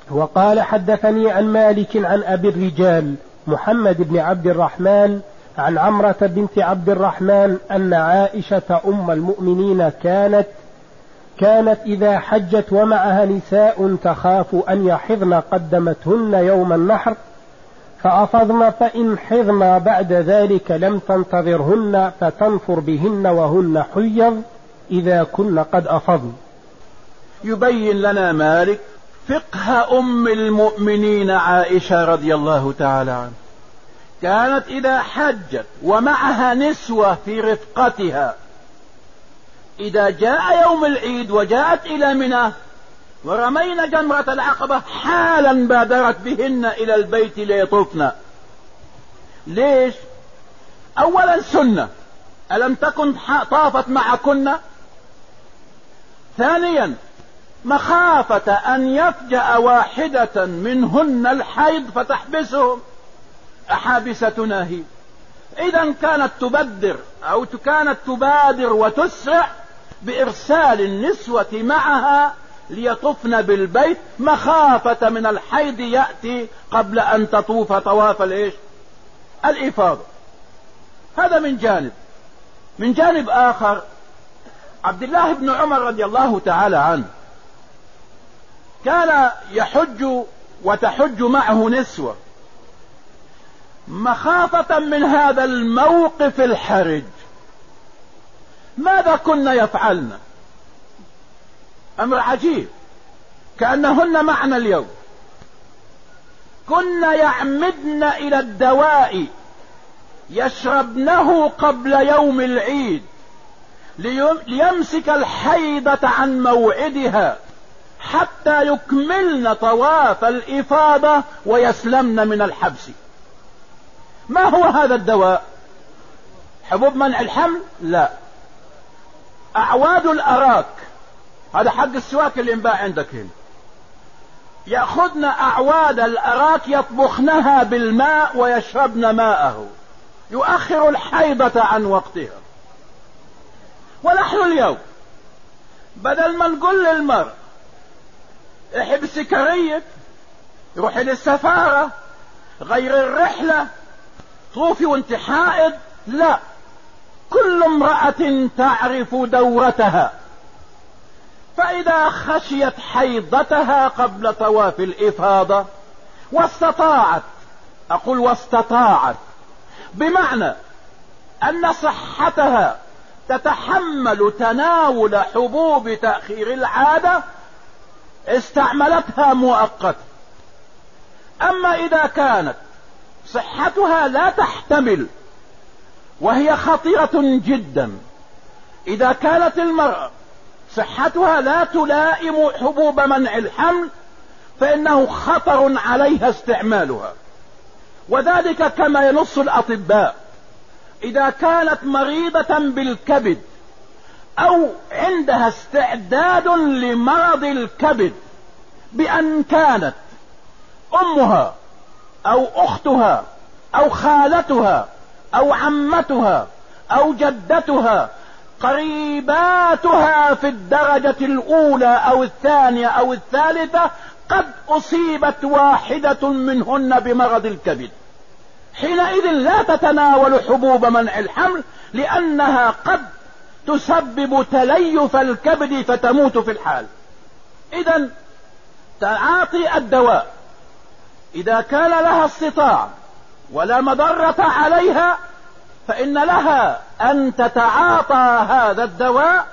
وقال حدثني عن مالك عن أبي الرجال محمد بن عبد الرحمن عن عمرة بنت عبد الرحمن أن عائشة أم المؤمنين كانت إذا حجت ومعها نساء تخاف أن يحضن قدمتهن يوم النحر فأفضن، فإن حضن بعد ذلك لم تنتظرهن فتنفر بهن وهن حيض إذا كن قد أفضن. يبين لنا مالك فقه أم المؤمنين عائشة رضي الله تعالى عنها. كانت إذا حجت ومعها نسوة في رفقتها، إذا جاء يوم العيد وجاءت إلى منى ورمين جمرة العقبة حالا بادرت بهن إلى البيت ليطوفن. ليش؟ أولا سنة، ألم تكن طافت معكن؟ ثانيا مخافة أن يفجأ واحدة منهن الحيض فتحبسهم، أحابستنا هي. إذا كانت تبدر أو كانت تبادر وتسرع بإرسال النسوة معها ليطفن بالبيت مخافة من الحيض يأتي قبل أن تطوف طواف الإفاضة. هذا من جانب. من جانب آخر، عبد الله بن عمر رضي الله تعالى عنه كان يحج وتحج معه نسوة، مخافة من هذا الموقف الحرج ماذا كنا يفعلن؟ أمر عجيب، كأنهن معنا اليوم. كنا يعمدن إلى الدواء يشربنه قبل يوم العيد ليمسك الحيضة عن موعدها حتى يكملن طواف الإفاضة ويسلمن من الحبس. ما هو هذا الدواء؟ حبوب منع الحمل؟ لا، أعواد الأراك، هذا حق السواك اللي ينباع عندك هنا. يأخذن أعواد الأراك يطبخنها بالماء ويشربن ماءه، يؤخر الحيضة عن وقتها. ونحن اليوم بدل ما نقول للمرء احبسي كريك، روحي للسفارة، غير الرحلة، طوفي وانت حائض، لا، كل امرأة تعرف دورتها. فإذا خشيت حيضتها قبل طواف الإفاضة واستطاعت، أقول واستطاعت بمعنى أن صحتها تتحمل تناول حبوب تأخير العادة، استعملتها مؤقتا. أما إذا كانت صحتها لا تحتمل وهي خطيرة جدا، إذا كانت المرأة صحتها لا تلائم حبوب منع الحمل فإنه خطر عليها استعمالها. وذلك كما ينص الأطباء، إذا كانت مريضة بالكبد أو عندها استعداد لمرض الكبد، بأن كانت أمها أو أختها أو خالتها أو عمتها أو جدتها قريباتها في الدرجة الأولى أو الثانية أو الثالثة قد أصيبت واحدة منهن بمرض الكبد، حينئذ لا تتناول حبوب منع الحمل لأنها قد تسبب تليف الكبد فتموت في الحال. إذن تعاطي الدواء إذا كان لها استطاعة ولا مضرة عليها فإن لها أن تتعاطى هذا الدواء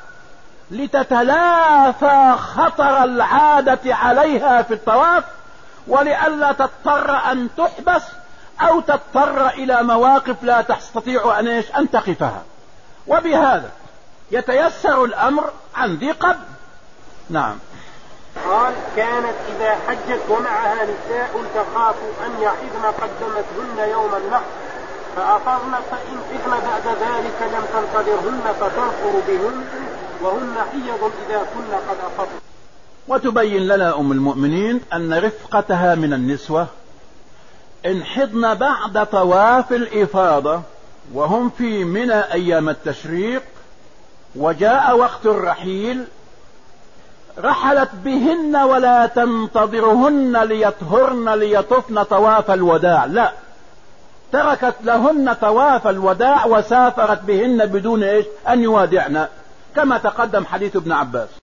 لتتلافى خطر العادة عليها في الطواف، ولئلا تضطر أن تحبس أو تضطر إلى مواقف لا تستطيع أن تقفها. وبهذا يتيسر الأمر عن ذي قبل. نعم. قال: كانت إذا حجت ومعها نساء تخاف أن يحضن قدمتهن يوم النحر فأفضن، فإن حضن بعد ذلك لم تنتظرهن فتنفر بهن وهن حيض إذا كن قد أفضن. وتبين لنا أم المؤمنين أن رفقتها من النسوة إن حضن بعد طواف الإفاضة وهم في منى أيام التشريق وجاء وقت الرحيل رحلت بهن ولا تنتظرهن ليطهرن ليطفن طواف الوداع، لا، تركت لهن طواف الوداع وسافرت بهن بدون ان يوادعن، كما تقدم حديث ابن عباس.